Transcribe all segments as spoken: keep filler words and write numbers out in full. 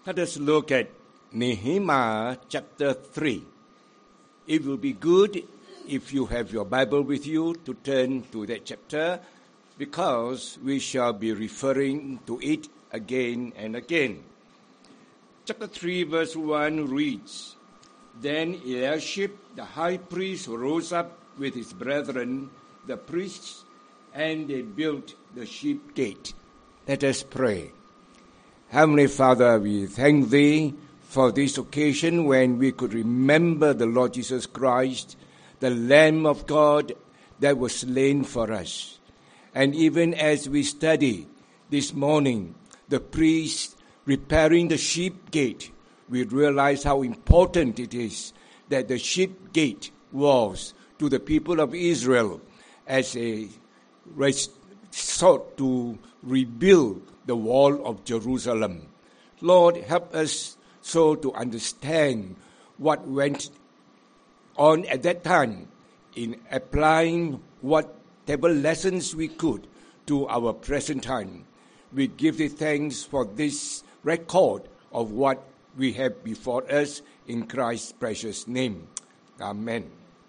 Let us look at Nehemiah chapter three. It will be good if you have your Bible with you to turn to that chapter, because we shall be referring to it again and again. Chapter three verse one reads, Then Eliashib the high priest rose up with his brethren, the priests, and they built the sheep gate. Let us pray. Heavenly Father, we thank Thee for this occasion when we could remember the Lord Jesus Christ, the Lamb of God that was slain for us. And even as we study this morning, the priest repairing the sheep gate, we realize how important it is that the sheep gate was to the people of Israel as a sought to rebuild the wall of Jerusalem. Lord, help us so to understand what went on at that time in applying whatever lessons we could to our present time. We give Thee thanks for this record of what we have before us in Christ's precious name. Amen.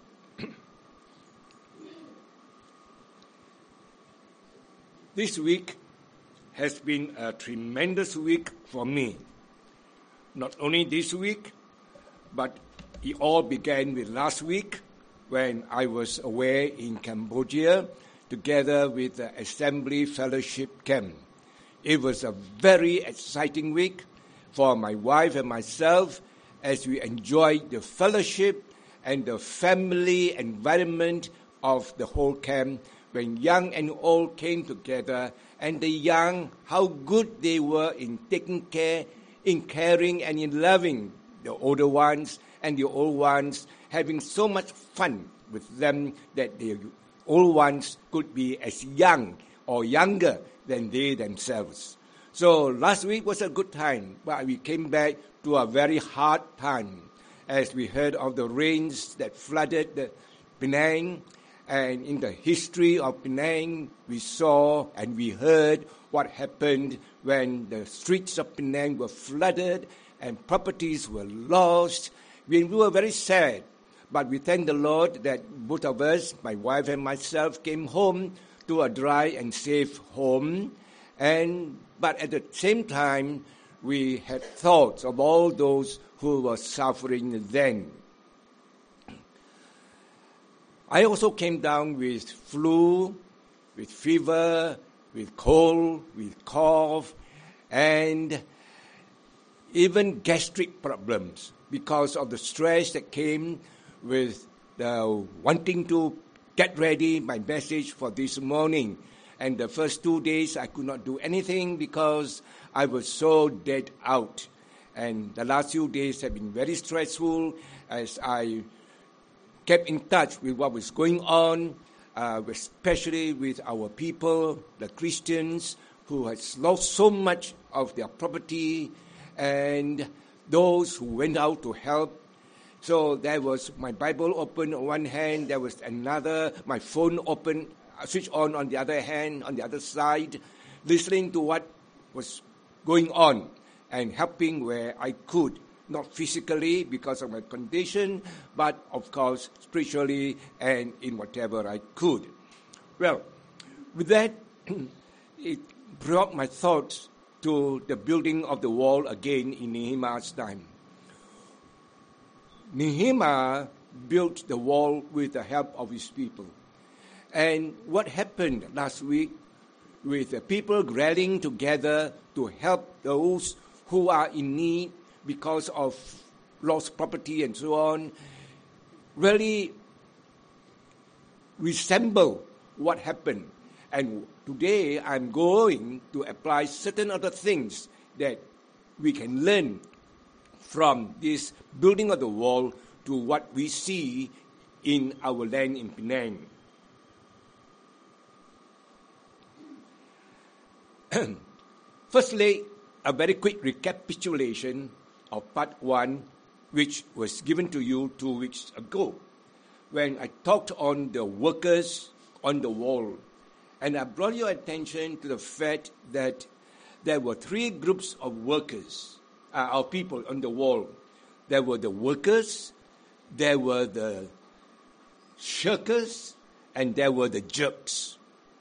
This week has been a tremendous week for me. Not only this week, but it all began with last week when I was away in Cambodia together with the Assembly Fellowship Camp. It was a very exciting week for my wife and myself as we enjoyed the fellowship and the family environment of the whole camp when young and old came together, and the young, how good they were in taking care, in caring and in loving the older ones, and the old ones having so much fun with them that the old ones could be as young or younger than they themselves. So last week was a good time, but we came back to a very hard time as we heard of the rains that flooded the Penang. And in the history of Penang, we saw and we heard what happened when the streets of Penang were flooded and properties were lost. We were very sad, but we thank the Lord that both of us, my wife and myself, came home to a dry and safe home. And but at the same time, we had thoughts of all those who were suffering then. I also came down with flu, with fever, with cold, with cough, and even gastric problems because of the stress that came with the wanting to get ready my message for this morning. And the first two days I could not do anything because I was so dead out. And the last few days have been very stressful as I kept in touch with what was going on, uh, especially with our people, the Christians, who had lost so much of their property, and those who went out to help. So there was my Bible open on one hand, there was another, my phone open, switched on on the other hand, on the other side, listening to what was going on and helping where I could. Not physically because of my condition, but of course spiritually and in whatever I could. Well, with that, it brought my thoughts to the building of the wall again in Nehemiah's time. Nehemiah built the wall with the help of his people. And what happened last week with the people rallying together to help those who are in need because of lost property and so on, really resemble what happened. And today I'm going to apply certain other things that we can learn from this building of the wall to what we see in our land in Penang. Firstly, a very quick recapitulation of part one, which was given to you two weeks ago, when I talked on the workers on the wall. And I brought your attention to the fact that there were three groups of workers uh, our people on the wall. There were the workers, there were the shirkers, and there were the jerks.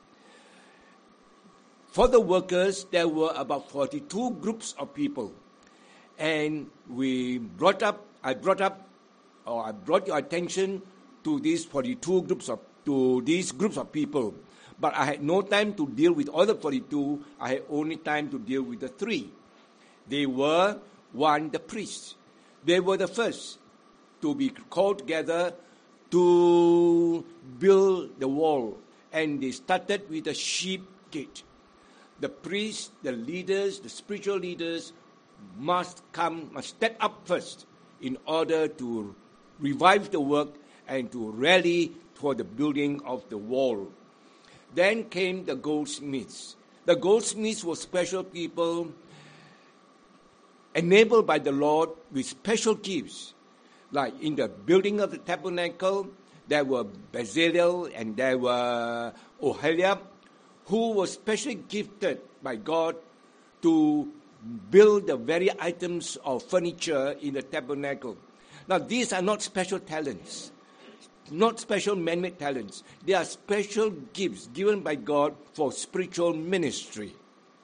For the workers, there were about forty-two groups of people. And we brought up, I brought up, or I brought your attention to these forty-two groups of, to these groups of people. But I had no time to deal with all the forty-two. I had only time to deal with the three. They were, one, the priests. They were the first to be called together to build the wall. And they started with the sheep gate. The priests, the leaders, the spiritual leaders must come, must step up first in order to revive the work and to rally for the building of the wall. Then came the goldsmiths. The goldsmiths were special people enabled by the Lord with special gifts. Like in the building of the tabernacle, there were Bezalel and there were Oholiab, who were specially gifted by God to build the very items of furniture in the tabernacle. Now, these are not special talents, not special man-made talents. They are special gifts given by God for spiritual ministry.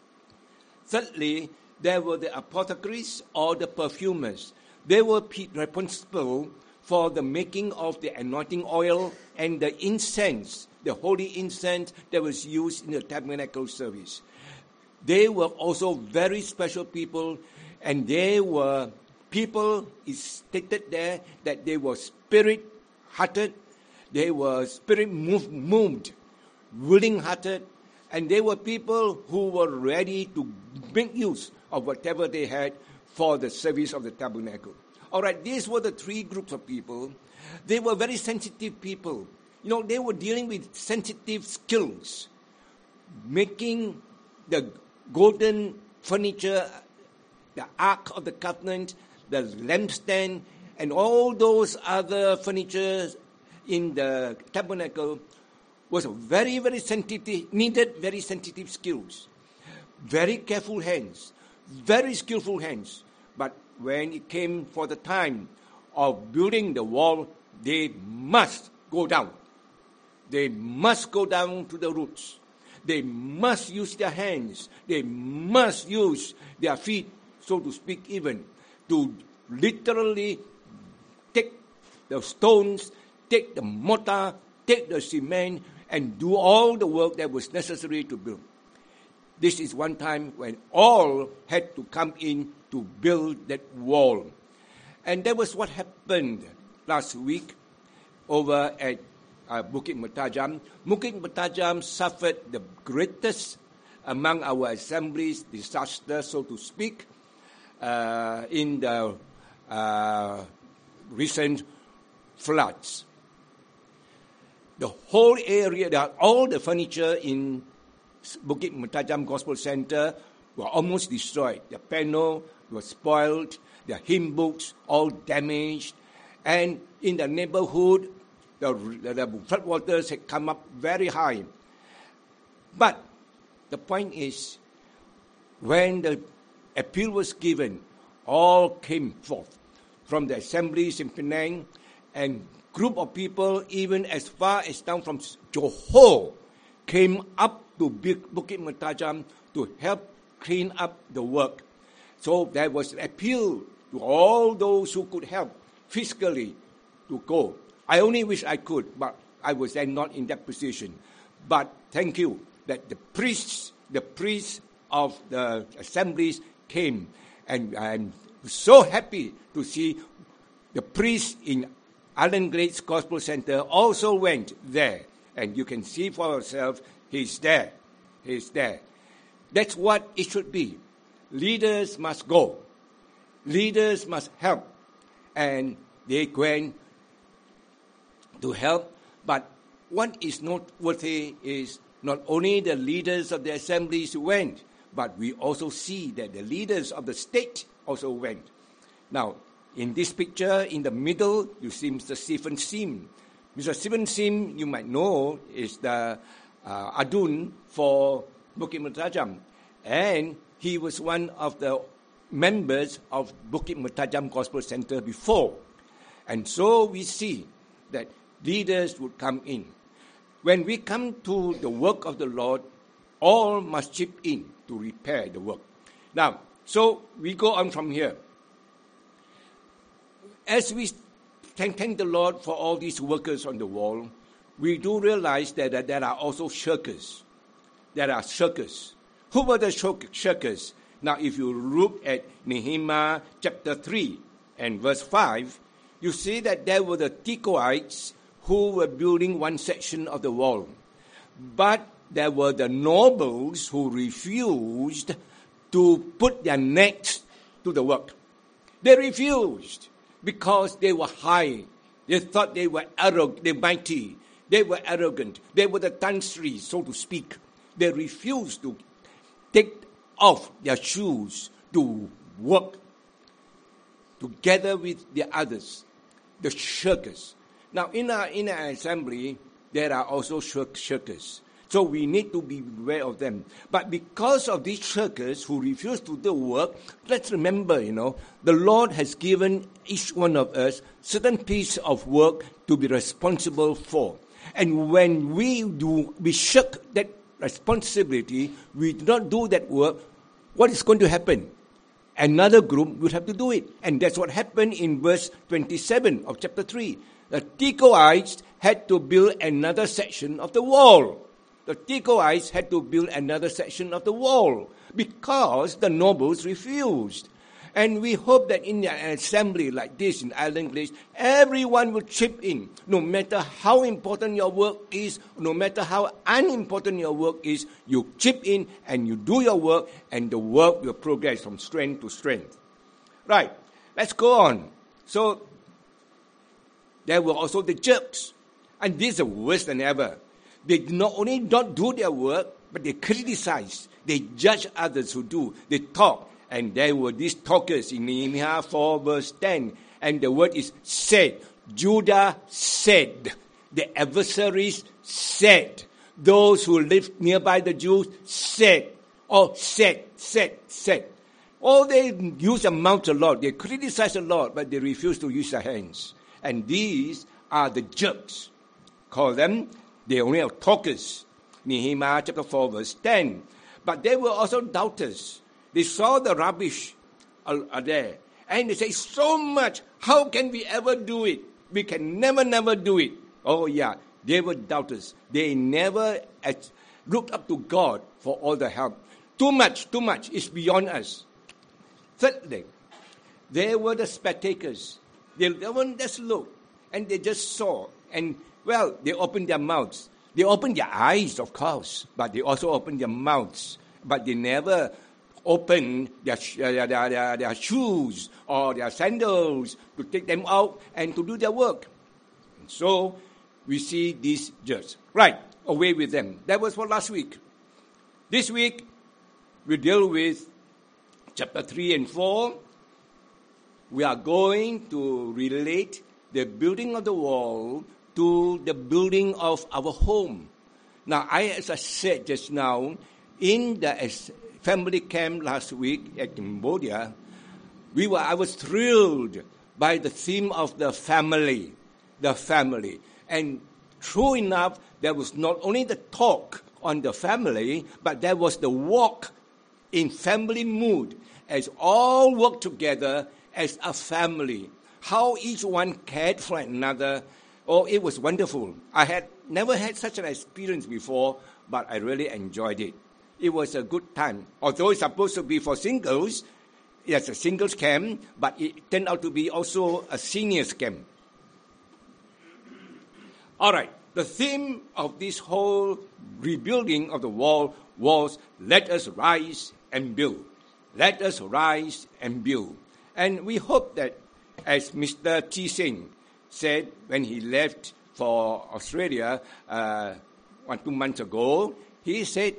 Thirdly, there were the apothecaries or the perfumers. They were responsible for the making of the anointing oil and the incense, the holy incense that was used in the tabernacle service. They were also very special people, and they were people, it's stated there, that they were spirit-hearted, they were spirit-moved, willing-hearted, and they were people who were ready to make use of whatever they had for the service of the tabernacle. All right, these were the three groups of people. They were very sensitive people. You know, they were dealing with sensitive skills, making the golden furniture, the Ark of the Covenant, the lampstand, and all those other furniture in the tabernacle was very, very sensitive, needed very sensitive skills, very careful hands, very skillful hands. But when it came for the time of building the wall, they must go down. They must go down to the roots. They must use their hands. They must use their feet, so to speak, even, to literally take the stones, take the mortar, take the cement, and do all the work that was necessary to build. This is one time when all had to come in to build that wall. And that was what happened last week over at uh, Bukit Mertajam. Bukit Mertajam suffered the greatest among our assemblies disaster, so to speak, uh, in the uh, recent floods. The whole area, all the furniture in Bukit Mertajam Gospel Center were almost destroyed. The panel was spoiled, the hymn books all damaged, and in the neighborhood, the, the, the floodwaters had come up very high. But the point is, when the appeal was given, all came forth from the assemblies in Penang, and group of people, even as far as down from Johor, came up to Bukit Mertajam to help clean up the work. So there was an appeal to all those who could help physically to go. I only wish I could, but I was then not in that position. But thank you that the priests, the priests of the assemblies came, and I'm so happy to see the priests in Allen Glades Gospel Center also went there, and you can see for yourself, he's there, he's there. That's what it should be. Leaders must go. Leaders must help. And they went to help. But what is noteworthy is not only the leaders of the assemblies went, but we also see that the leaders of the state also went. Now, in this picture, in the middle, you see Mister Stephen Sim. Mister Stephen Sim, you might know, is the uh, Adun for Bukit Mertajam. And he was one of the members of Bukit Mertajam Gospel Center before. And so we see that leaders would come in. When we come to the work of the Lord, all must chip in to repair the work. Now, so we go on from here. As we thank, thank the Lord for all these workers on the wall, we do realize that, that there are also shirkers. There are shirkers. Who were the shirkers? Now, if you look at Nehemiah chapter three and verse five, you see that there were the Tekoites who were building one section of the wall. But there were the nobles who refused to put their necks to the work. They refused because they were high. They thought they were arrogant, they mighty. They were arrogant. They were the Tan Sri, so to speak. They refused to take off their shoes to work together with the others, the shirkers. Now, in our, in our assembly, there are also shirk, shirkers. So we need to be aware of them. But because of these shirkers who refuse to do work, let's remember, you know, the Lord has given each one of us certain piece of work to be responsible for. And when we do, we shirk that responsibility, we do not do that work, what is going to happen? Another group would have to do it. And that's what happened in verse twenty-seven of chapter three. The Tekoites had to build another section of the wall. The Tekoites had to build another section of the wall because the nobles refused. And we hope that in an assembly like this in Island Village, everyone will chip in, no matter how important your work is, no matter how unimportant your work is, you chip in and you do your work, and the work will progress from strength to strength. Right, let's go on. So, there were also the jerks, and these are worse than ever. They not only don't do their work, but they criticize, they judge others who do, they talk. And there were these talkers in Nehemiah four verse ten. And the word is said. Judah said. The adversaries said. Those who lived nearby the Jews said. Or said, said, said. Oh, they use their mouth a lot. They criticize a lot, but they refuse to use their hands. And these are the jerks. Call them, they only are talkers. Nehemiah chapter four verse ten. But they were also doubters. They saw the rubbish are there. And they say, so much, how can we ever do it? We can never, never do it. Oh yeah, they were doubters. They never looked up to God for all the help. Too much, too much is beyond us. Thirdly, they were the spectators. They weren't just look, and they just saw. And, well, they opened their mouths. They opened their eyes, of course, but they also opened their mouths. But they never open their, their, their, their shoes or their sandals to take them out and to do their work. And so we see these judges. Right, away with them. That was for last week. This week, we deal with chapter three and four. We are going to relate the building of the wall to the building of our home. Now, I, as I said just now, in the family camp last week at Cambodia, we were, I was thrilled by the theme of the family, the family. And true enough, there was not only the talk on the family, but there was the walk in family mood as all worked together as a family. How each one cared for another. Oh, it was wonderful. I had never had such an experience before, but I really enjoyed it. It was a good time. Although it's supposed to be for singles, it's a singles camp, but it turned out to be also a seniors camp. All right, the theme of this whole rebuilding of the wall was, let us rise and build. Let us rise and build. And we hope that, as Mister Chi Sing said when he left for Australia uh, one, two months ago, he said,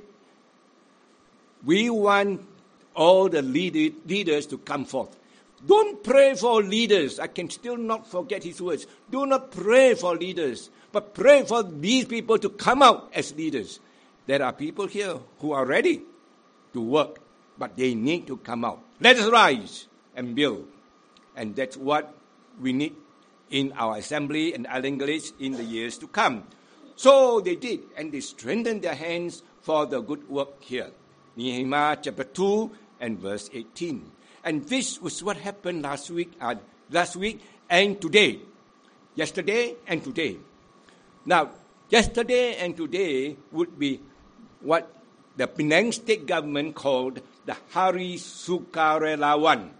we want all the lead- leaders to come forth. Don't pray for leaders. I can still not forget his words. Do not pray for leaders, but pray for these people to come out as leaders. There are people here who are ready to work, but they need to come out. Let us rise and build. And that's what we need in our assembly and Island Village in the years to come. So they did, and they strengthened their hands for the good work here. Nehemiah chapter two and verse eighteen. And this was what happened last week, uh, last week and today. Yesterday and today. Now, yesterday and today would be what the Penang state government called the Hari Sukarelawan,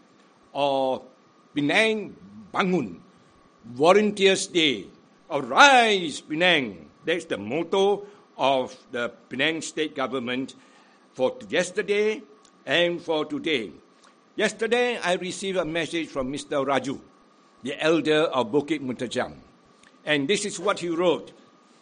or Penang Bangun, Volunteers Day. Arise, Penang. That's the motto of the Penang state government for yesterday and for today. Yesterday, I received a message from Mister Raju, the elder of Bukit Mutajam. And this is what he wrote.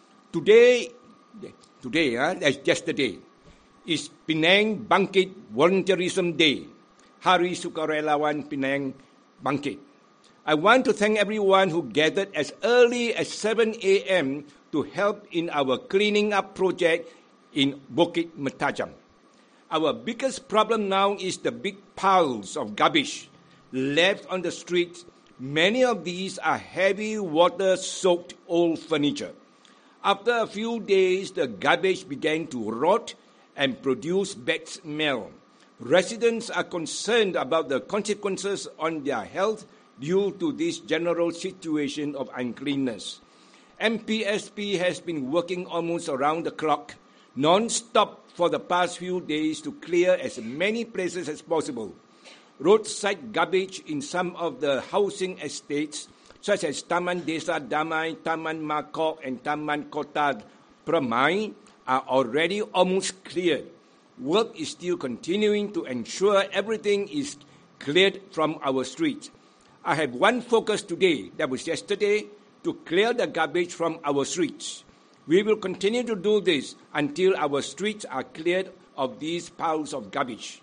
Today, today, huh, that's yesterday, is Penang Bangkit Volunteerism Day, Hari Sukarelawan Penang Bangkit. I want to thank everyone who gathered as early as seven a.m. to help in our cleaning up project in Bukit Mutajam. Our biggest problem now is the big piles of garbage left on the streets. Many of these are heavy water-soaked old furniture. After a few days, the garbage began to rot and produce bad smell. Residents are concerned about the consequences on their health due to this general situation of uncleanness. M P S P has been working almost around the clock, non-stop for the past few days to clear as many places as possible. Roadside garbage in some of the housing estates, such as Taman Desa Damai, Taman Makok, and Taman Kota Permai, are already almost cleared. Work is still continuing to ensure everything is cleared from our streets. I have one focus today, that was yesterday, to clear the garbage from our streets. We will continue to do this until our streets are cleared of these piles of garbage.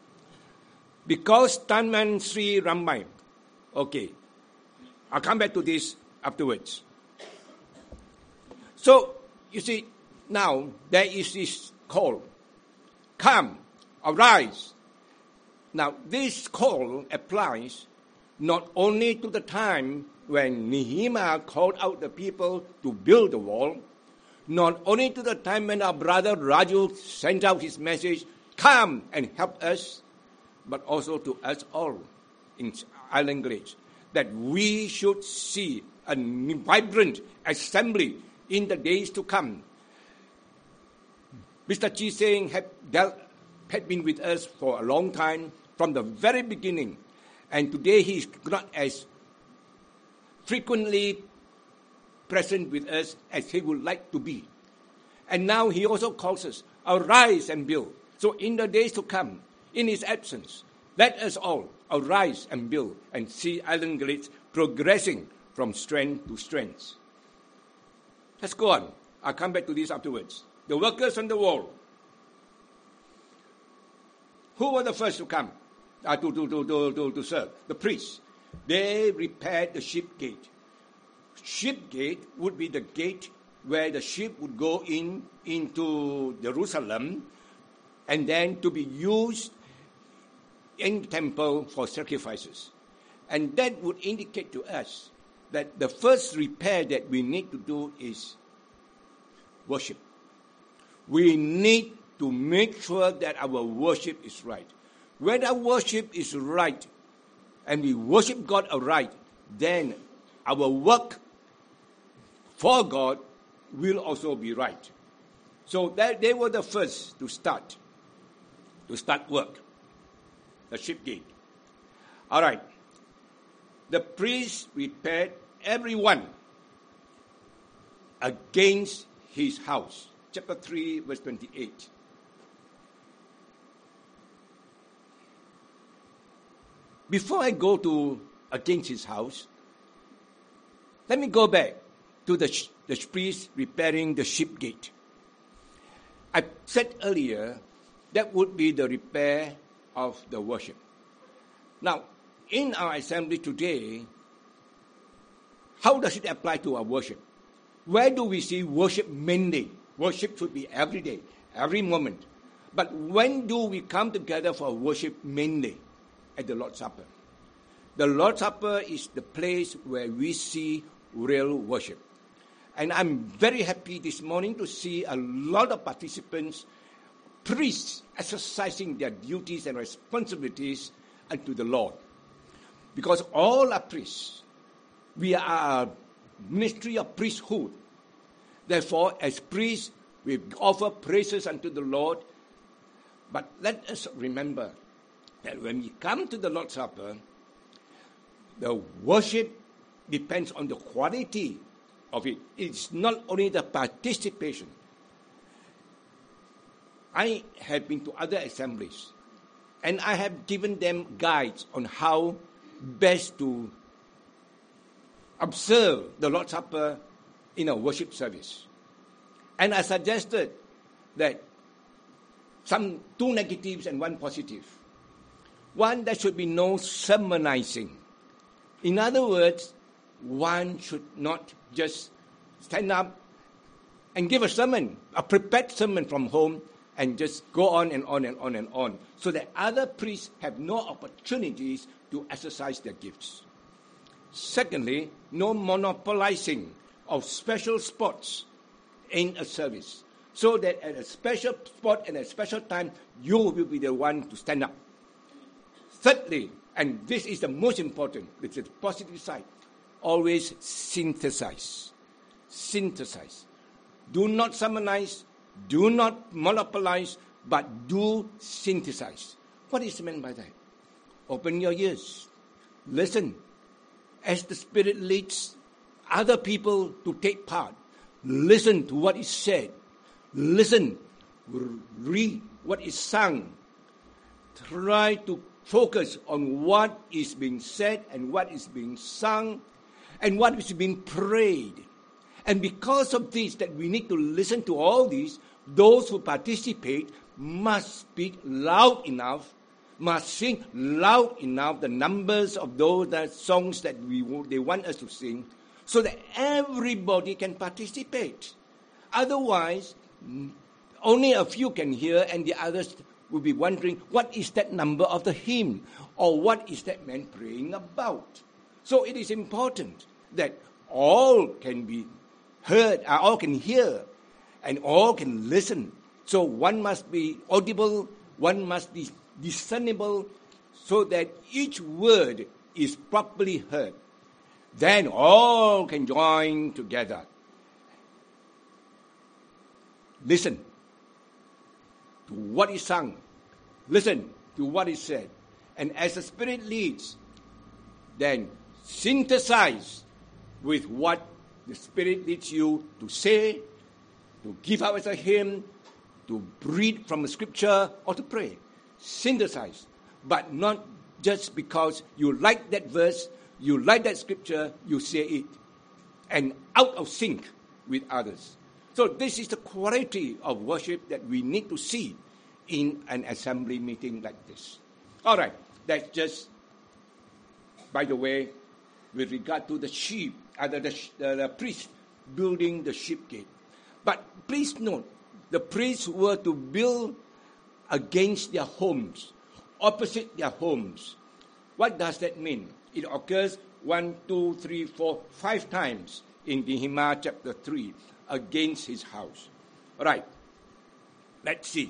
Because Taman Sri Ramai, okay, I'll come back to this afterwards. So, you see, now there is this call, come, arise. Now, this call applies not only to the time when Nehemiah called out the people to build the wall, not only to the time when our brother Raju sent out his message, come and help us, but also to us all in Island Village, that we should see a vibrant assembly in the days to come. Mister Chi Seng had, dealt, had been with us for a long time, from the very beginning, and today he is not as frequently present with us as he would like to be. And now he also calls us, arise and build. So in the days to come, in his absence, let us all arise and build and see Island Village progressing from strength to strength. Let's go on. I'll come back to this afterwards. The workers on the wall. Who were the first to come, uh, to, to, to, to, to, to serve? The priests. They repaired the ship gate. Ship gate would be the gate where the ship would go in into Jerusalem and then to be used in the temple for sacrifices. And that would indicate to us that the first repair that we need to do is worship. We need to make sure that our worship is right. When our worship is right and we worship God aright, then our work for God will also be right. So that they were the first to start, to start work, the ship gate. All right. The priest repaired everyone against his house. Chapter three, verse twenty-eight. Before I go to against his house, let me go back to the, the priest repairing the ship gate. I said earlier that would be the repair of the worship. Now, in our assembly today, how does it apply to our worship? Where do we see worship mainly? Worship should be every day, every moment. But when do we come together for worship mainly? at the Lord's Supper. The Lord's Supper is the place where we see real worship. And I'm very happy this morning to see a lot of participants, priests, exercising their duties and responsibilities unto the Lord. Because all are priests. We are a ministry of priesthood. Therefore, as priests, we offer praises unto the Lord. But let us remember that when we come to the Lord's Supper, the worship depends on the quality of it. It's not only the participation. I have been to other assemblies, and I have given them guides on how best to observe the Lord's Supper in a worship service. And I suggested that some two negatives and one positive. One, there should be no sermonizing. In other words, one should not just stand up and give a sermon, a prepared sermon from home, and just go on and on and on and on, so that other priests have no opportunities to exercise their gifts. Secondly, no monopolizing of special spots in a service, so that at a special spot and a special time, you will be the one to stand up. Thirdly, and this is the most important, it's the positive side, always synthesize. Synthesize. Do not summarize, do not monopolize, but do synthesize. What is meant by that? Open your ears. Listen. As the Spirit leads other people to take part, listen to what is said. Listen. Read what is sung. Try to focus on what is being said and what is being sung and what is being prayed. And because of this, that we need to listen to all these, those who participate must speak loud enough, must sing loud enough the numbers of those that songs that we they want us to sing, so that everybody can participate. Otherwise, only a few can hear, and the others will be wondering, what is that number of the hymn? Or what is that man praying about? So it is important that all can be heard, uh, all can hear, and all can listen. So one must be audible, one must be discernible, so that each word is properly heard. Then all can join together. Listen to what is sung. Listen to what is said. And as the Spirit leads, then synthesize with what the Spirit leads you to say, to give out as a hymn, to read from a scripture, or to pray. Synthesize, but not just because you like that verse, you like that scripture, you say it, and out of sync with others. So this is the quality of worship that we need to see in an assembly meeting like this. All right, that's just, by the way, with regard to the sheep, uh, the, the, the priest building the sheep gate. But please note, the priests were to build against their homes, opposite their homes. What does that mean? It occurs one, two, three, four, five times in Nehemiah chapter three, against his house. All right, let's see.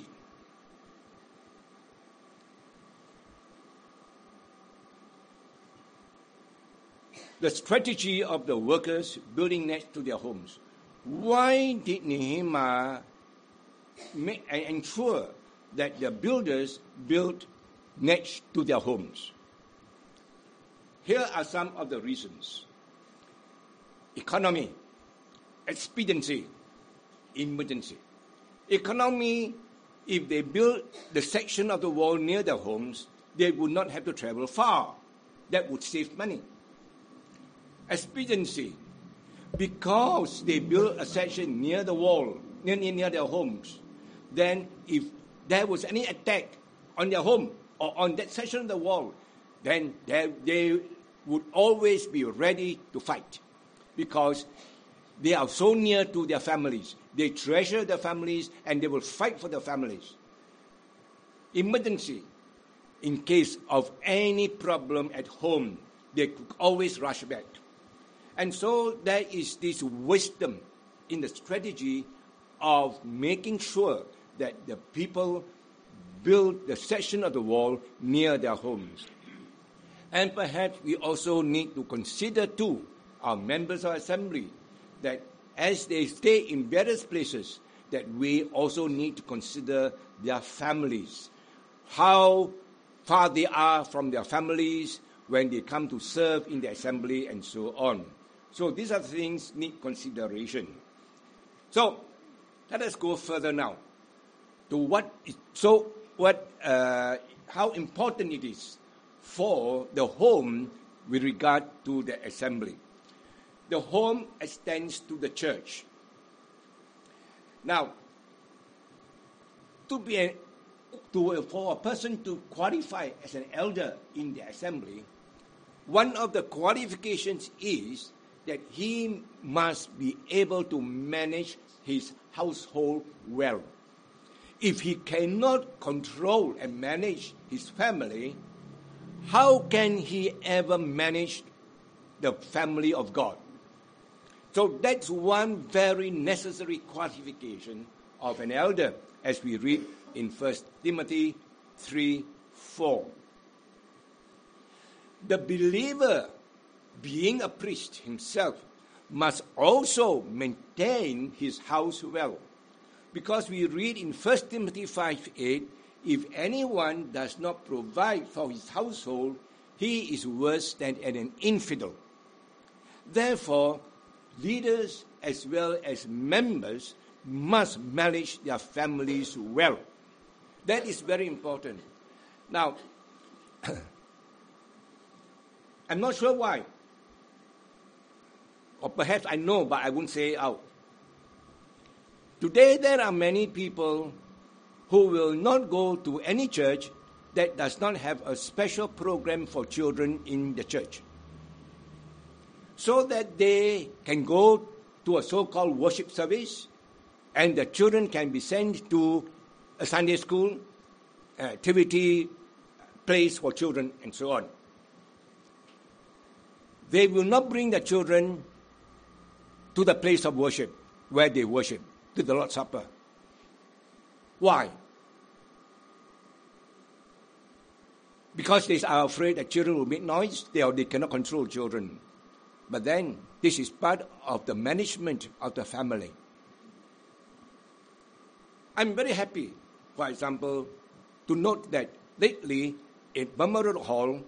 The strategy of the workers building next to their homes. Why did Nehemiah make, ensure that the builders built next to their homes? Here are some of the reasons. Economy, expediency, emergency. Economy, if they build the section of the wall near their homes, they would not have to travel far. That would save money. Expediency, because they build a section near the wall, near, near, near their homes, then if there was any attack on their home or on that section of the wall, then they, they would always be ready to fight, because they are so near to their families. They treasure their families and they will fight for their families. Emergency. in case of any problem at home, they could always rush back. And so there is this wisdom in the strategy of making sure that the people build the section of the wall near their homes. And perhaps we also need to consider too, our members of assembly, that as they stay in various places, that we also need to consider their families, how far they are from their families when they come to serve in the assembly and so on. So these are things need consideration. So let us go further now to what is, so what uh, how important it is for the home with regard to the assembly. The home extends to the church. Now, to be a, to, for a person to qualify as an elder in the assembly, one of the qualifications is that he must be able to manage his household well. If he cannot control and manage his family, how can he ever manage the family of God? So that's one very necessary qualification of an elder, as we read in First Timothy three four. The believer, being a priest himself, must also maintain his house well. Because we read in First Timothy five eight, if anyone does not provide for his household, he is worse than an infidel. Therefore, leaders as well as members must manage their families well. That is very important. Now, I'm not sure why. Or perhaps I know, but I won't say it out. Today, there are many people who will not go to any church that does not have a special program for children in the church, so that they can go to a so-called worship service and the children can be sent to a Sunday school, activity place for children, and so on. They will not bring the children to the place of worship where they worship, to the Lord's Supper. Why? Because they are afraid that children will make noise, they, or they cannot control children. But then, this is part of the management of the family. I'm very happy, for example, to note that lately in Burma Road Hall,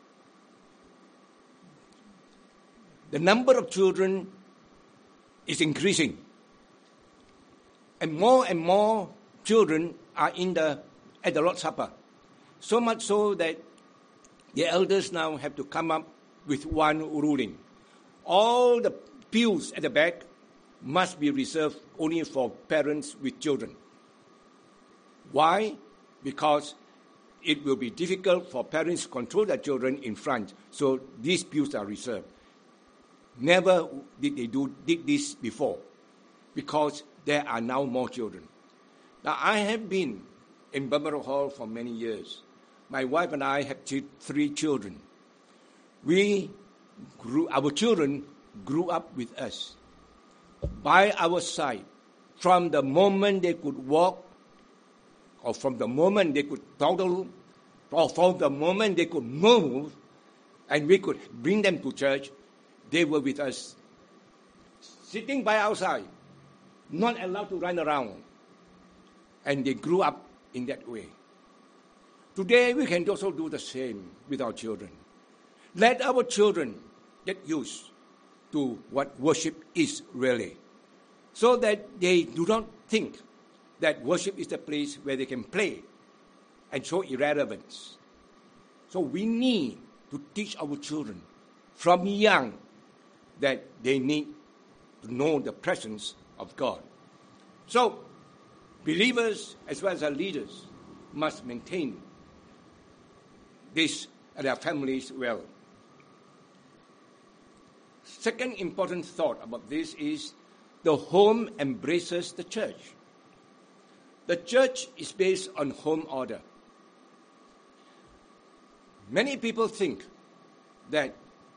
the number of children is increasing. And more and more children are in the at the Lord's Supper. So much so that the elders now have to come up with one ruling. All the pews at the back must be reserved only for parents with children. Why? Because it will be difficult for parents to control their children in front. So these pews are reserved. Never did they do did this before, because there are now more children. Now, I have been in Burma Road Hall for many years. My wife and I have three children. We grew, our children grew up with us, by our side, from the moment they could walk, or from the moment they could toddle, or from the moment they could move, and we could bring them to church. They were with us, sitting by our side, not allowed to run around. And they grew up in that way. Today, we can also do the same with our children. Let our children get used to what worship is really, so that they do not think that worship is the place where they can play and show irrelevance. So we need to teach our children from young that they need to know the presence of God. So, believers as well as our leaders must maintain this and their families well. Second important thought about this is the home embraces the church. The church is based on home order. Many people think that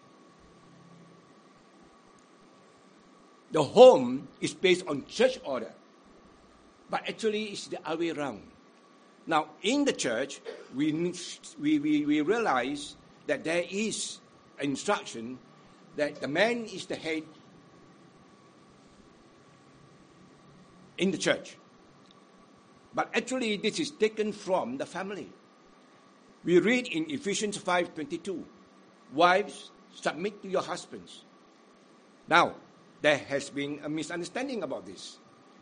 the home is based on church order, but actually it's the other way around. Now, in the church, we, we, we, we realize that there is an instruction that the man is the head in the church. But actually, this is taken from the family. We read in Ephesians five twenty-two, wives, submit to your husbands. Now, there has been a misunderstanding about this.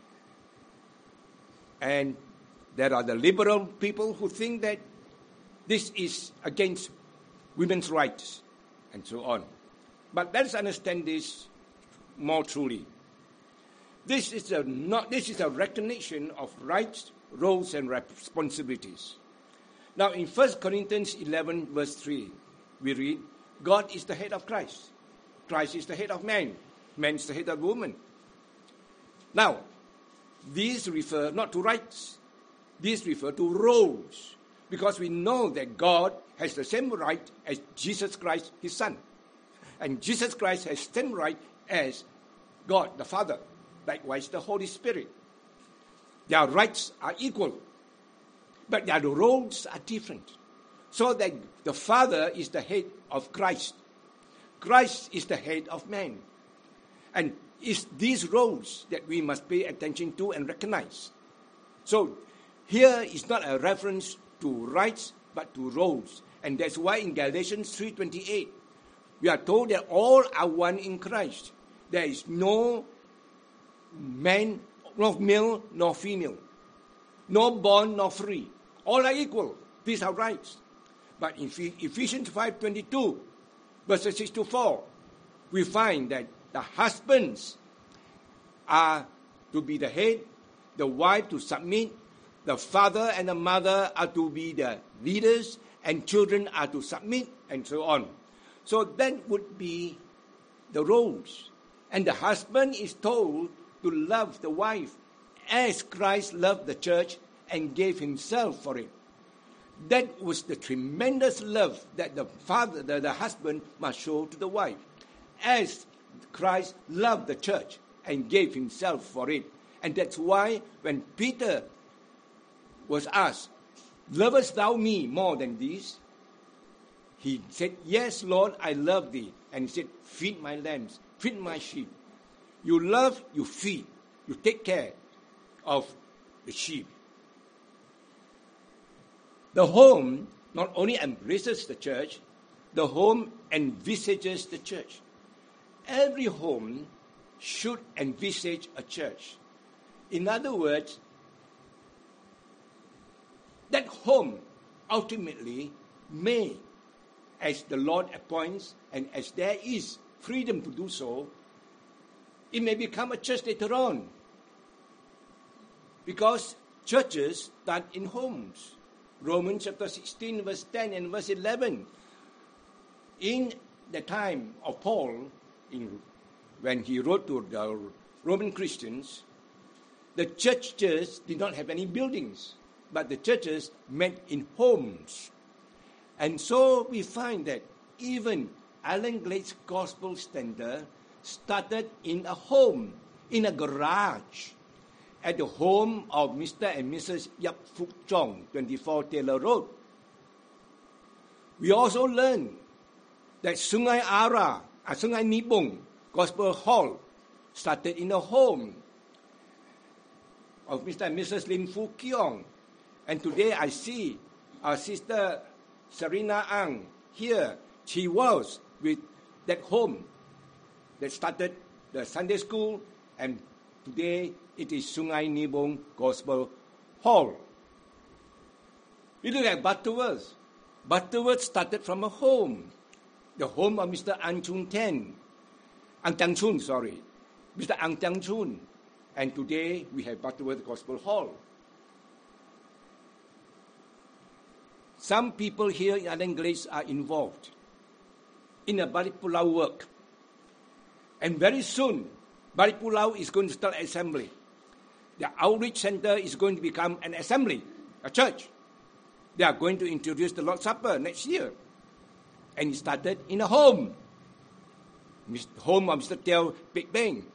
And there are the liberal people who think that this is against women's rights and so on. But let's understand this more truly. This is a not this is a recognition of rights, roles, and responsibilities. Now, in First Corinthians eleven, verse three, we read, God is the head of Christ. Christ is the head of man. Man is the head of woman. Now, these refer not to rights. These refer to roles. Because we know that God has the same right as Jesus Christ, his Son. And Jesus Christ has the same right as God, the Father. Likewise, the Holy Spirit. Their rights are equal, but their roles are different. So that the Father is the head of Christ. Christ is the head of man. And it's these roles that we must pay attention to and recognize. So here is not a reference to rights, but to roles. And that's why in Galatians three twenty-eight, we are told that all are one in Christ. There is no man, nor male, nor female. No bond, nor free. All are equal. These are rights. But in Ephesians five twenty-two, verses six to four, we find that the husbands are to be the head, the wife to submit, the father and the mother are to be the leaders, and children are to submit, and so on. So that would be the roles. And the husband is told to love the wife as Christ loved the church and gave himself for it. That was the tremendous love that the father, the, the husband must show to the wife, as Christ loved the church and gave himself for it. And that's why when Peter was asked, lovest thou me more than this? He said, yes, Lord, I love thee. And he said, feed my lambs, feed my sheep. You love, you feed, you take care of the sheep. The home not only embraces the church, the home envisages the church. Every home should envisage a church. In other words, that home ultimately may, as the Lord appoints and as there is freedom to do so, it may become a church later on. Because churches start in homes. Romans chapter sixteen, verse ten and verse eleven. In the time of Paul, in, when he wrote to the Roman Christians, the churches did not have any buildings, but the churches met in homes. And so we find that even Alan Glade's Gospel Standard started in a home, in a garage, at the home of Mister and Missus Yap Fuk Chong, twenty-four Taylor Road. We also learn that Sungai Ara, uh, Sungai Nibong Gospel Hall started in a home of Mister and Missus Lim Fu Kiong. And today I see our sister Serena Ang here. She was with that home that started the Sunday school, and today it is Sungai Nibong Gospel Hall. We look at Butterworth. Butterworth started from a home, the home of Mister Ang Chun Ten, Ang Chang Chun, sorry, Mister Ang Chang Chun, and today we have Butterworth Gospel Hall. Some people here in Alan Glades are involved in a Balik Pulau work. And very soon, Balik Pulau is going to start assembly. The outreach center is going to become an assembly, a church. They are going to introduce the Lord's Supper next year. And it started in a home. Home of Mister Teo Big Bang.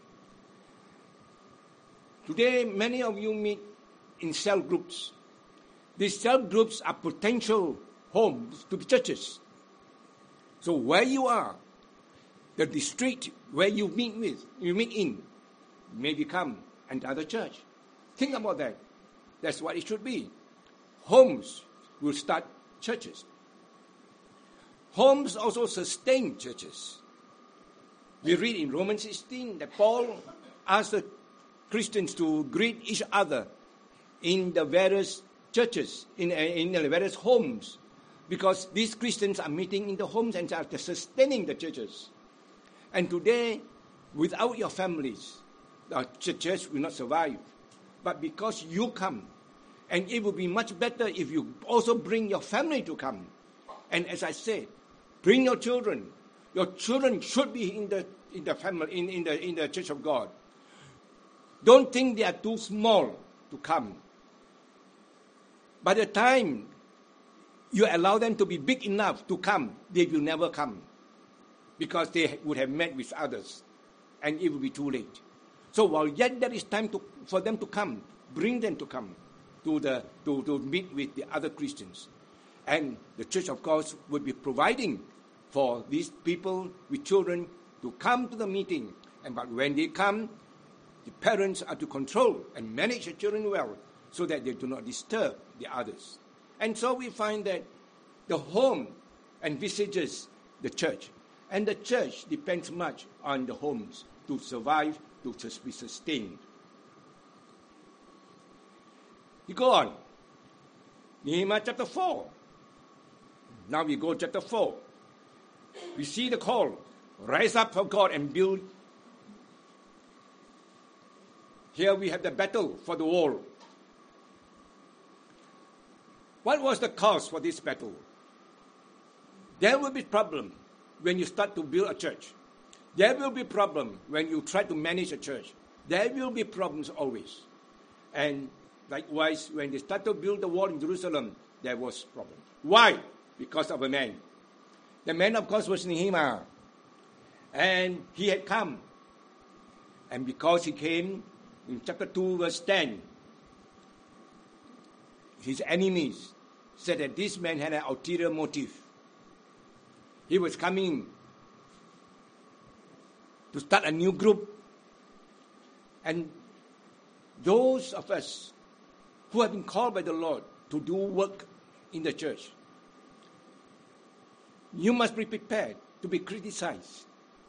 Today, many of you meet in cell groups. These cell groups are potential homes to the churches. So where you are, the district where you meet with, you meet in, may become another church. Think about that. That's what it should be. Homes will start churches. Homes also sustain churches. We read in Romans sixteen that Paul asked the Christians to greet each other in the various churches, in, in the various homes, because these Christians are meeting in the homes and are sustaining the churches. And today, without your families, the church will not survive. But because you come, and it would be much better if you also bring your family to come. And as I said, bring your children. Your children should be in the in the family in, in the in the Church of God. Don't think they are too small to come. By the time you allow them to be big enough to come, they will never come, because they would have met with others, and it will be too late. So while yet there is time to, for them to come, bring them to come to the to, to meet with the other Christians, and the Church of God would be providing for these people with children to come to the meeting. And but when they come, the parents are to control and manage the children well, so that they do not disturb the others. And so we find that the home envisages the church, and the church depends much on the homes to survive, to be sustained. You go on. Nehemiah chapter four. Now we go chapter four. We see the call, rise up for God and build. Here we have the battle for the wall. What was the cause for this battle? There will be problem when you start to build a church. There will be problem when you try to manage a church. There will be problems always. And likewise, when they started to build the wall in Jerusalem, there was problem. Why? Because of a man. The man, of course, was Nehemiah. And he had come. And because he came, in chapter two, verse ten, his enemies said that this man had an ulterior motive. He was coming to start a new group. And those of us who have been called by the Lord to do work in the church, you must be prepared to be criticized.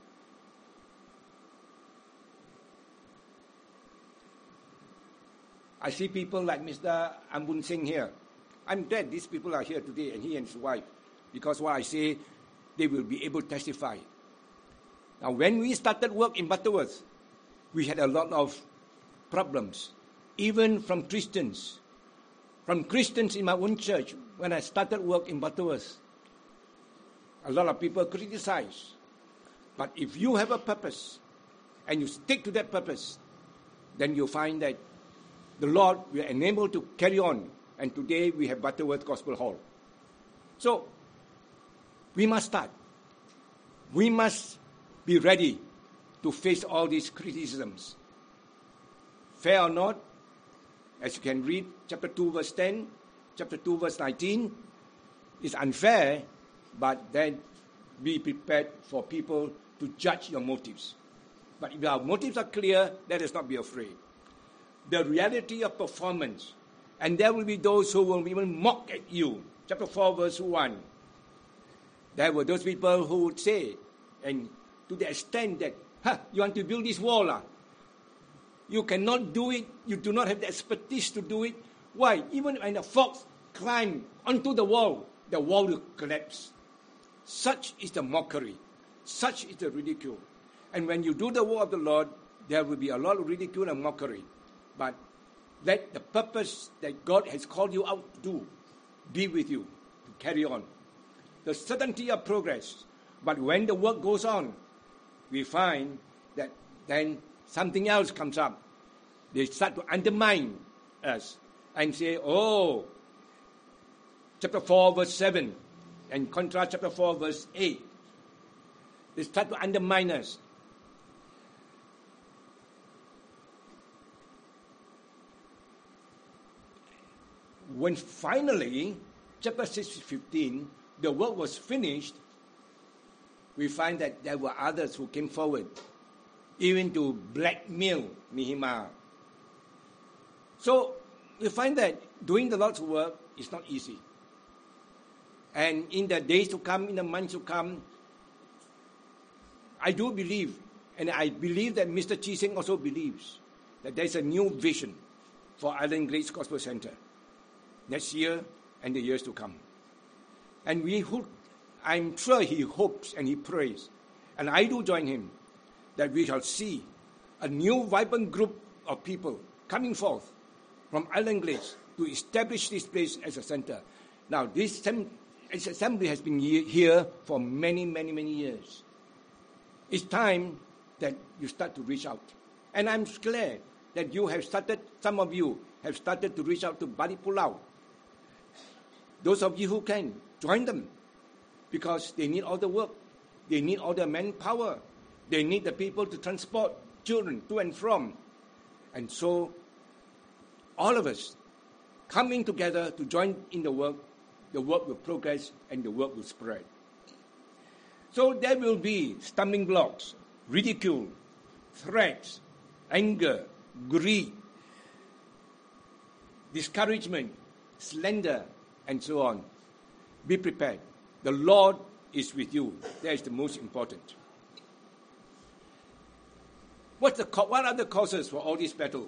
I see people like Mister Ambun Singh here. I'm glad these people are here today, and he and his wife, because what I say, they will be able to testify. Now, when we started work in Butterworth, we had a lot of problems, even from Christians. From Christians in my own church, when I started work in Butterworth, a lot of people criticize. But if you have a purpose, and you stick to that purpose, then you'll find that the Lord will enable to carry on. And today we have Butterworth Gospel Hall. So, we must start. We must be ready to face all these criticisms. Fair or not, as you can read chapter two, verse ten, chapter two, verse nineteen, it's unfair, but then be prepared for people to judge your motives. But if our motives are clear, let us not be afraid. The reality of performance, and there will be those who will even mock at you. Chapter four, verse one. There were those people who would say, and to the extent that, huh, you want to build this wall, ah? You cannot do it. You do not have the expertise to do it. Why? Even when a fox climbs onto the wall, the wall will collapse. Such is the mockery. Such is the ridicule. And when you do the work of the Lord, there will be a lot of ridicule and mockery. But let the purpose that God has called you out to do be with you, to carry on. The certainty of progress. But when the work goes on, we find that then something else comes up. They start to undermine us and say, oh, chapter four, verse seven, And Contra chapter four, verse eight. They start to undermine us. When finally, chapter six, fifteen, the work was finished, we find that there were others who came forward, even to blackmail Nehemiah. So we find that doing the Lord's work is not easy. And in the days to come, in the months to come, I do believe, and I believe that Mister Chi Seng also believes, that there's a new vision for Island Grace Gospel Center next year and the years to come. And we hope, I'm sure he hopes and he prays, and I do join him, that we shall see a new vibrant group of people coming forth from Island Grace to establish this place as a center. Now, this assembly has been here for many, many, many years. It's time that you start to reach out. And I'm glad that you have started, some of you have started to reach out to Bali Pulau. Those of you who can, join them, because they need all the work. They need all the manpower. They need the people to transport children to and from. And so, all of us coming together to join in the work, the work will progress and the work will spread. So there will be stumbling blocks, ridicule, threats, anger, greed, discouragement, slander, and so on. Be prepared. The Lord is with you. That is the most important. What's the, what are the causes for all this battle?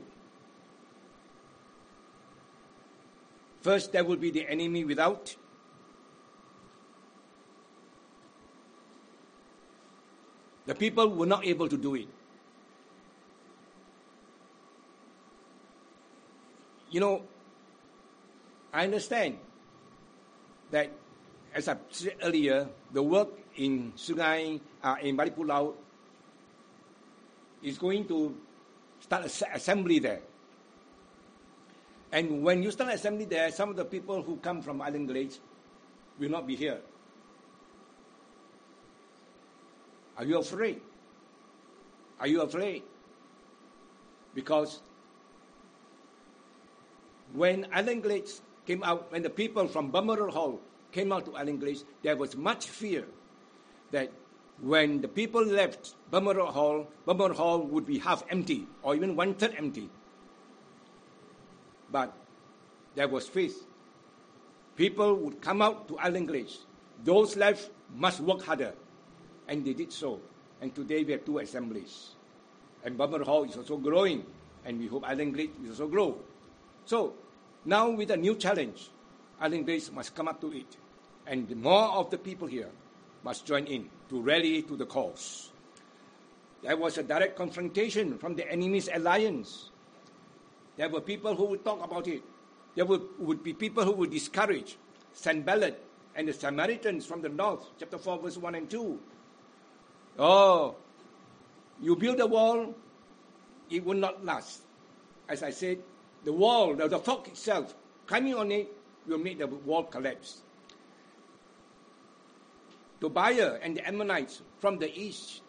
First, there will be the enemy without. The people were not able to do it. You know, I understand that, as I said earlier, the work in Sungai, uh, in Bali Pulau, is going to start an assembly there. And when you start assembly there, some of the people who come from Island Grace will not be here. Are you afraid? Are you afraid? Because when Island Grace came out, when the people from Balmoral Hall came out to Island Grace, there was much fear that when the people left Balmoral Hall, Balmoral Hall would be half empty or even one-third empty. But there was faith. People would come out to Island Grace. Those left must work harder. And they did so. And today we have two assemblies. And Balmoral Hall is also growing. And we hope Island Grace will also grow. So, now with a new challenge, Island Grace must come up to it. And more of the people here must join in to rally to the cause. There was a direct confrontation from the enemy's alliance. There were people who would talk about it. There would, would be people who would discourage Sanballat and the Samaritans from the north, chapter four, verse one and two. Oh, you build a wall, it will not last. As I said, the wall, the, the fog itself, climbing on it will make the wall collapse. Tobiah and the Ammonites from the east.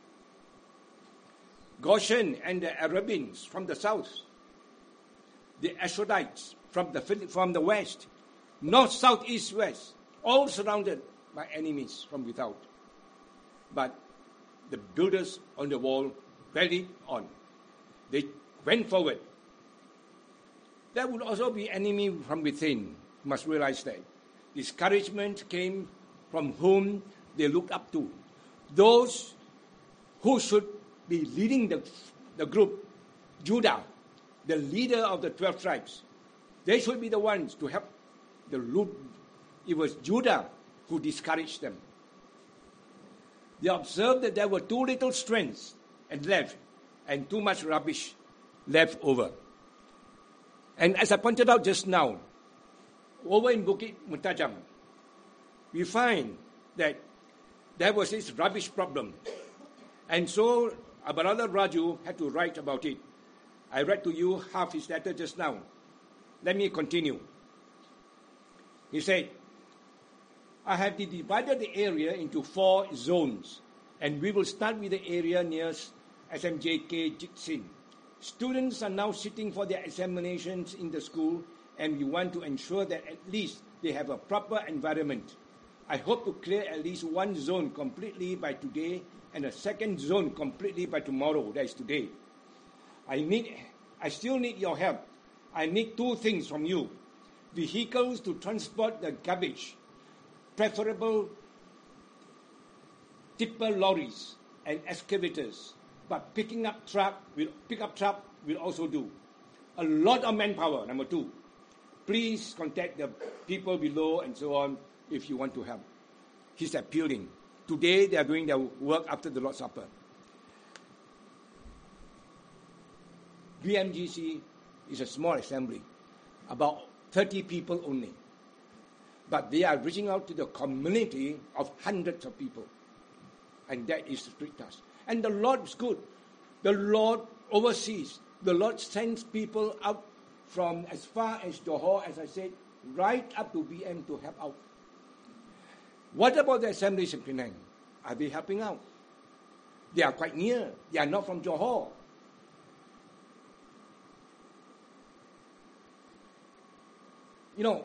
Goshen and the Arabians from the south. The Ashdodites from the, from the west. North, south, east, west. All surrounded by enemies from without. But the builders on the wall rallied on. They went forward. There would also be enemy from within. You must realize that. Discouragement came from whom they looked up to. Those who should be leading the, the group, Judah, the leader of the twelve tribes. They should be the ones to help the loot. It was Judah who discouraged them. They observed that there were too little strength and left, and too much rubbish left over. And as I pointed out just now, over in Bukit Muntajam, we find that there was this rubbish problem. And so our brother Raju had to write about it. I read to you half his letter just now. Let me continue. He said, I have divided the area into four zones, and we will start with the area near S M J K Jitsin. Students are now sitting for their examinations in the school, and we want to ensure that at least they have a proper environment. I hope to clear at least one zone completely by today and a second zone completely by tomorrow, that is today. I need, I still need your help. I need two things from you. Vehicles to transport the garbage, preferable tipper lorries and excavators, but picking up truck will, pickup truck will also do. A lot of manpower, number two. Please contact the people below and so on if you want to help. He's appealing. Today they are doing their work after the Lord's Supper. B M G C is a small assembly, about thirty people only. But they are reaching out to the community of hundreds of people. And that is the strict task. And the Lord is good. The Lord oversees. The Lord sends people out from as far as Johor, as I said, right up to B M to help out. What about the assemblies in Penang? Are they helping out? They are quite near. They are not from Johor. You know,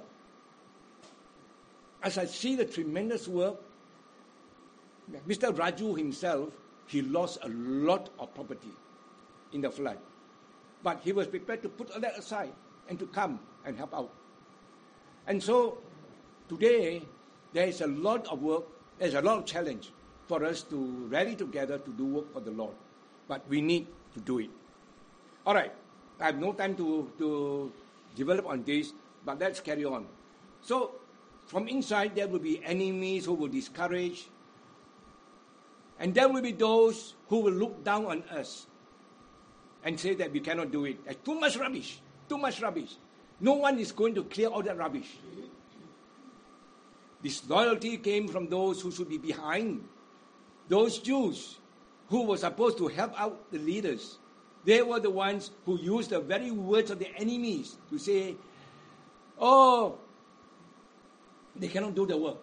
as I see the tremendous work, Mister Raju himself, he lost a lot of property in the flood. But he was prepared to put all that aside and to come and help out. And so today, there is a lot of work, there's a lot of challenge for us to rally together to do work for the Lord. But we need to do it. All right, I have no time to, to develop on this, but let's carry on. So, from inside, there will be enemies who will discourage, and there will be those who will look down on us and say that we cannot do it. There's too much rubbish, too much rubbish. No one is going to clear all that rubbish. Disloyalty came from those who should be behind. Those Jews who were supposed to help out the leaders, they were the ones who used the very words of the enemies to say, oh, they cannot do the work.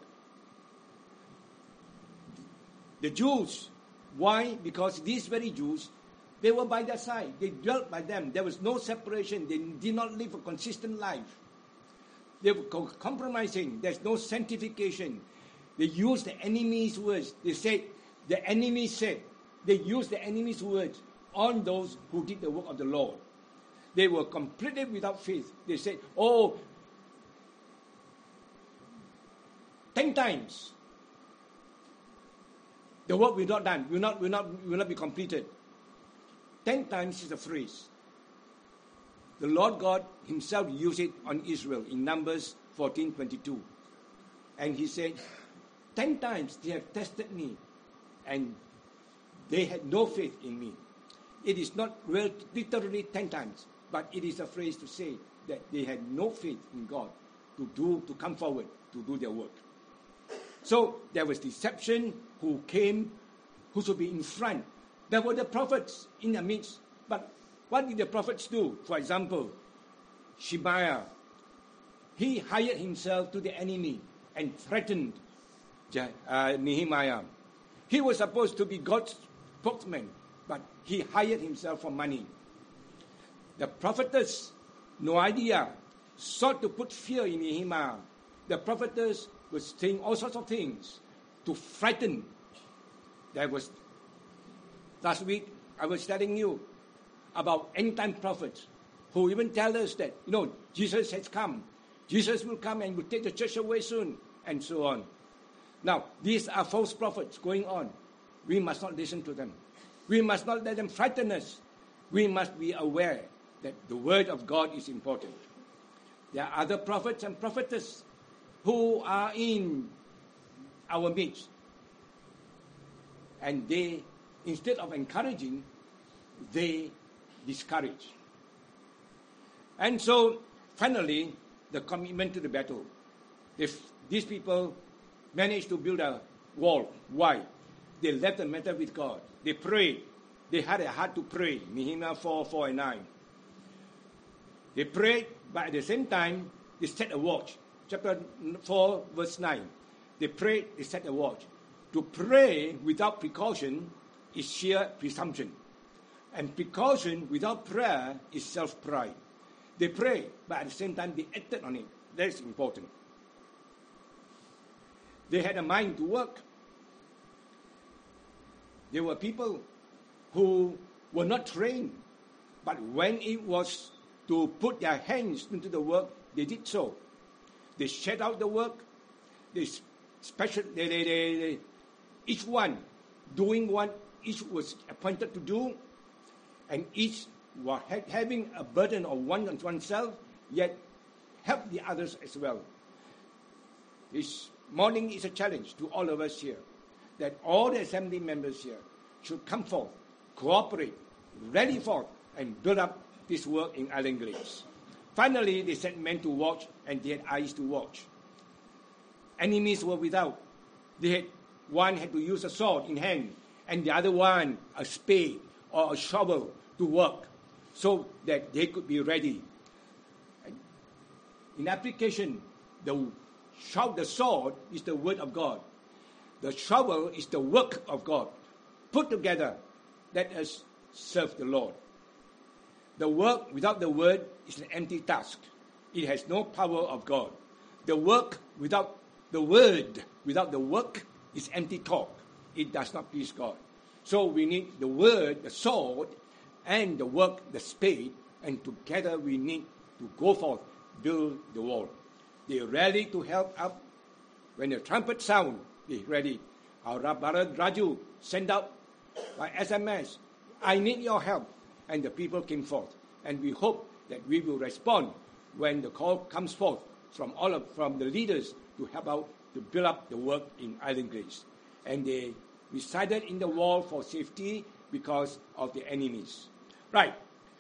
The Jews, why? Because these very Jews, they were by their side. They dwelt by them. There was no separation. They did not live a consistent life. They were compromising. There's no sanctification. They used the enemy's words. They said, the enemy said, they used the enemy's words on those who did the work of the Lord. They were completely without faith. They said, oh, ten times the work will not done, will not, will not, will not be completed. Ten times is a phrase. The Lord God himself used it on Israel in Numbers fourteen twenty-two. And he said, ten times they have tested me, and they had no faith in me. It is not literally ten times, but it is a phrase to say that they had no faith in God to do, to come forward, to do their work. So there was deception who came, who should be in front. There were the prophets in the midst, but what did the prophets do? For example, Shemaiah, he hired himself to the enemy and threatened uh, Nehemiah. He was supposed to be God's spokesman, but he hired himself for money. The prophetess Noadiah sought to put fear in Nehemiah. The prophetess was saying all sorts of things to frighten. There was, last week, I was telling you about end-time prophets who even tell us that, you know, Jesus has come. Jesus will come and will take the church away soon, and so on. Now, these are false prophets going on. We must not listen to them. We must not let them frighten us. We must be aware that the word of God is important. There are other prophets and prophetess who are in our midst. And they, instead of encouraging, they discourage. And so, finally, the commitment to the battle. If these people managed to build a wall, why? They left the matter with God. They prayed. They had a heart to pray. Nehemiah four, four and nine. They prayed, but at the same time, they set a watch. Chapter four, verse nine. They prayed, they set a watch. To pray without precaution is sheer presumption. And precaution without prayer is self-pride. They prayed, but at the same time they acted on it. That is important. They had a mind to work. There were people who were not trained, but when it was to put their hands into the work, they did so. They set out the work. They special, they, they, they, they, each one doing what each was appointed to do, and each was ha- having a burden of one on oneself, yet help the others as well. This morning is a challenge to all of us here, that all the assembly members here should come forth, cooperate, rally forth, and build up this work in Island Glades. Finally, they sent men to watch, and they had eyes to watch. Enemies were without. They had, one had to use a sword in hand, and the other one a spade or a shovel to work, so that they could be ready. In application, the shout, the sword is the word of God. The shovel is the work of God. Put together, let us serve the Lord. The work without the word is an empty task. It has no power of God. The work without the word, without the work, is empty talk. It does not please God. So we need the word, the sword, and the work, the spade, and together we need to go forth, build the wall. They rally to help up. When the trumpet sound, they ready. Our brother Raju sent out by S M S, I need your help. And the people came forth. And we hope that we will respond when the call comes forth from all of from the leaders to help out to build up the work in Island Glades. And they resided in the wall for safety because of the enemies. Right.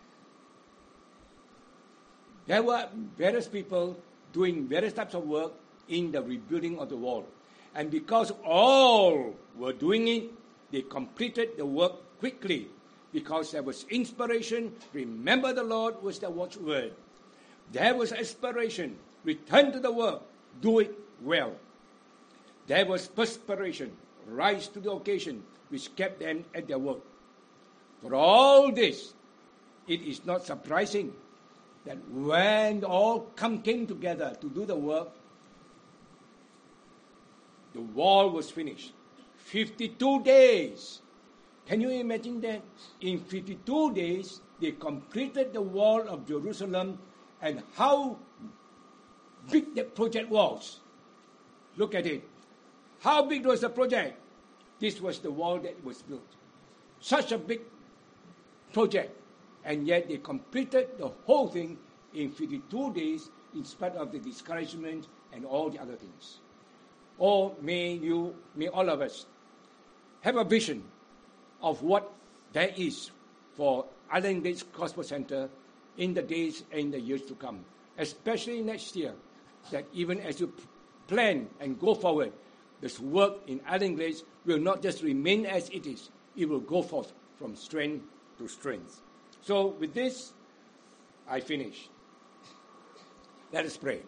There were various people doing various types of work in the rebuilding of the wall. And because all were doing it, they completed the work quickly because there was inspiration. Remember the Lord was the watchword. There was aspiration. Return to the work. Do it well. There was perspiration. Rise to the occasion, which kept them at their work. For all this, it is not surprising that when all come came together to do the work, the wall was finished. fifty-two days. Can you imagine that? In fifty-two days, they completed the wall of Jerusalem, and how big that project was. Look at it. How big was the project? This was the wall that was built. Such a big project, and yet they completed the whole thing in fifty-two days in spite of the discouragement and all the other things. Oh, may you, may all of us have a vision of what there is for Island Glades Gospel Center in the days and the years to come, especially next year, that even as you plan and go forward, this work in Island Glades will not just remain as it is, it will go forth from strength to strength. So with this, I finish. Let us pray.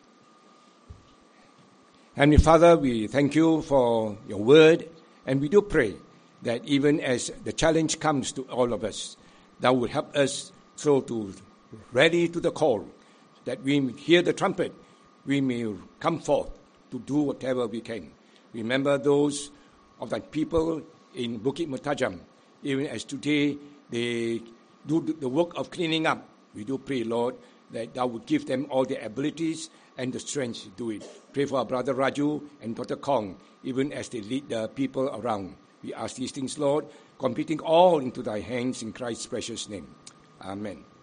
Heavenly Father, we thank you for your word, and we do pray that even as the challenge comes to all of us, that will help us so to ready to the call, that we hear the trumpet, we may come forth to do whatever we can. Remember those of the people in Bukit Mutajam, even as today they do the work of cleaning up. We do pray, Lord, that thou would give them all the abilities and the strength to do it. Pray for our brother Raju and Doctor Kong, even as they lead the people around. We ask these things, Lord, committing all into thy hands in Christ's precious name. Amen.